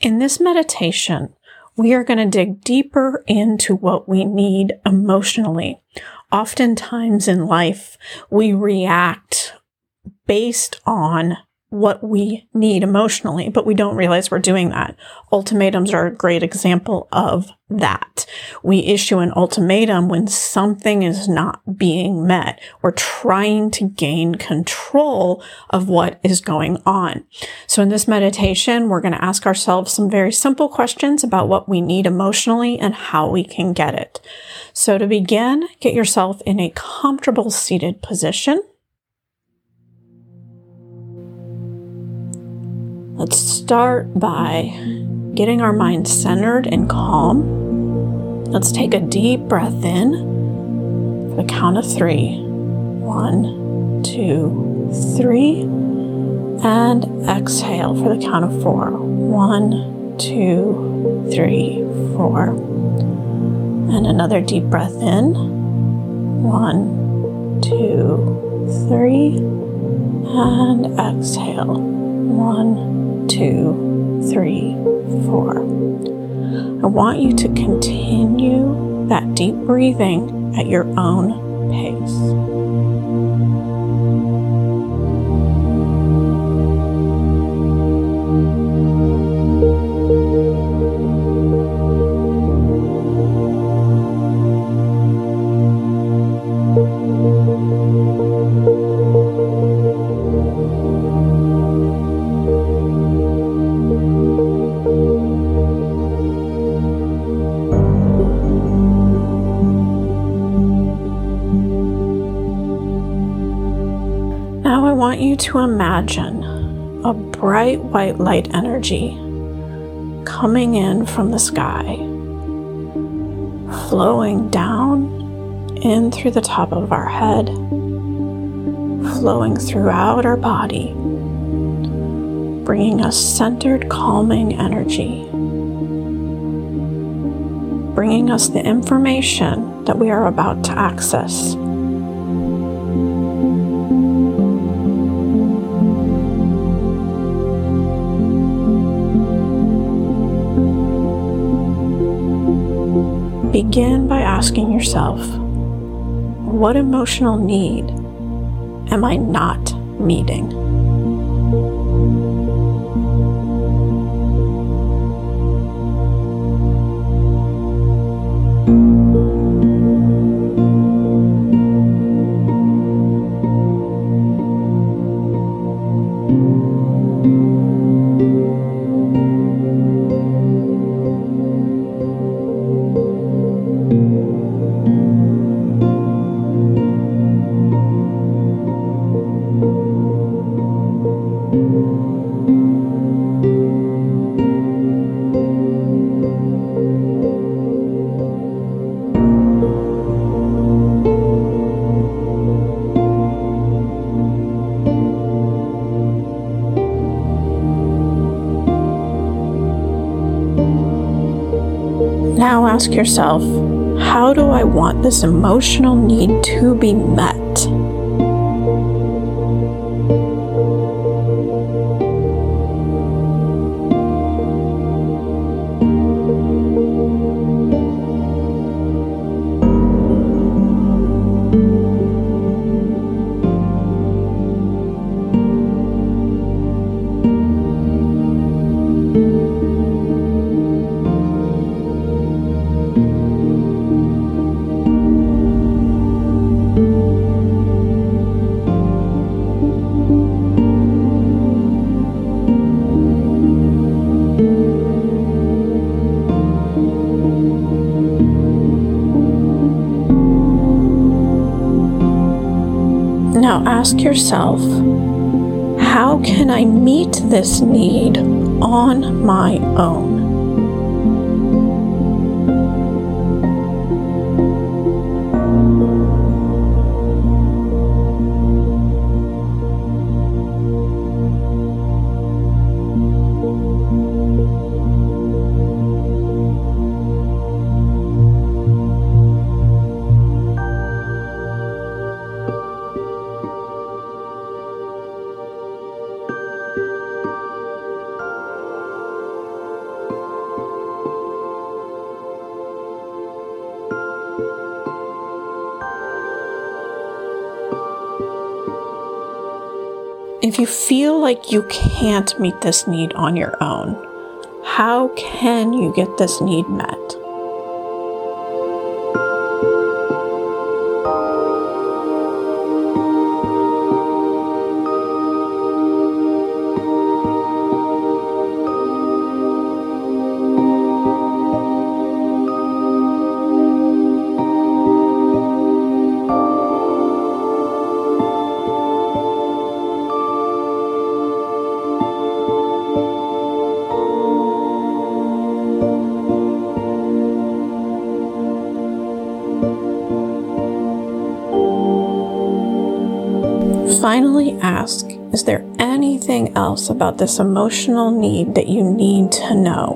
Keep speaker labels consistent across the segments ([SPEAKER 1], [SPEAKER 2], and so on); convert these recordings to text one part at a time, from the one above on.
[SPEAKER 1] In this meditation, we are going to dig deeper into what we need emotionally. Oftentimes in life, we react based on what we need emotionally, but we don't realize we're doing that. Ultimatums are a great example of that. We issue an ultimatum when something is not being met. We're trying to gain control of what is going on. So in this meditation, we're going to ask ourselves some very simple questions about what we need emotionally and how we can get it. So to begin, get yourself in a comfortable seated position. Let's start by getting our mind centered and calm. Let's take a deep breath in for the count of 3. 1, 2, 3. And exhale for the count of 4. 1, 2, 3, 4. And another deep breath in. 1, 2, 3. And exhale. 1, 2, 3, 4. I want you to continue that deep breathing at your own pace. Now I want you to imagine a bright white light energy coming in from the sky, flowing down in through the top of our head, flowing throughout our body, bringing us centered, calming energy, bringing us the information that we are about to access. Begin by asking yourself, what emotional need am I not meeting? Now ask yourself, how do I want this emotional need to be met? Now ask yourself, how can I meet this need on my own? If you feel like you can't meet this need on your own, how can you get this need met? Finally ask, is there anything else about this emotional need that you need to know?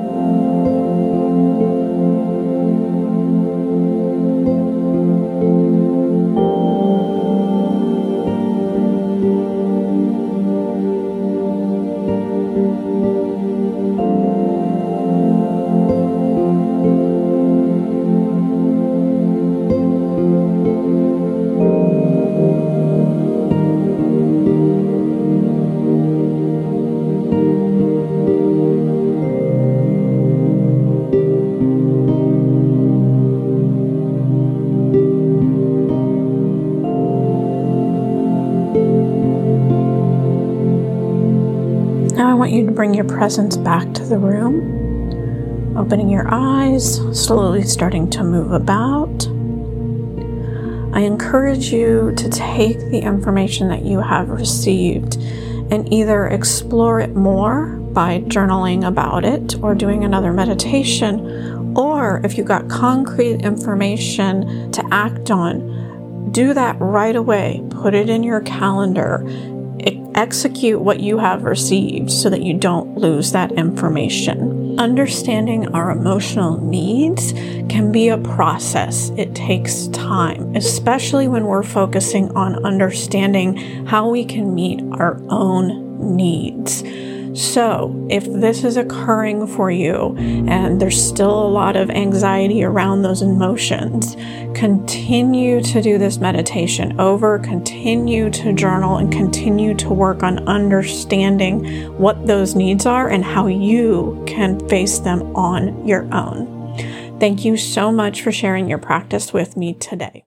[SPEAKER 1] Now I want you to bring your presence back to the room, opening your eyes, slowly starting to move about. I encourage you to take the information that you have received and either explore it more by journaling about it or doing another meditation, or if you got concrete information to act on, do that right away. Put it in your calendar. Execute what you have received so that you don't lose that information. Understanding our emotional needs can be a process. It takes time, especially when we're focusing on understanding how we can meet our own needs. So if this is occurring for you and there's still a lot of anxiety around those emotions, continue to do this meditation over, continue to journal, and continue to work on understanding what those needs are and how you can face them on your own. Thank you so much for sharing your practice with me today.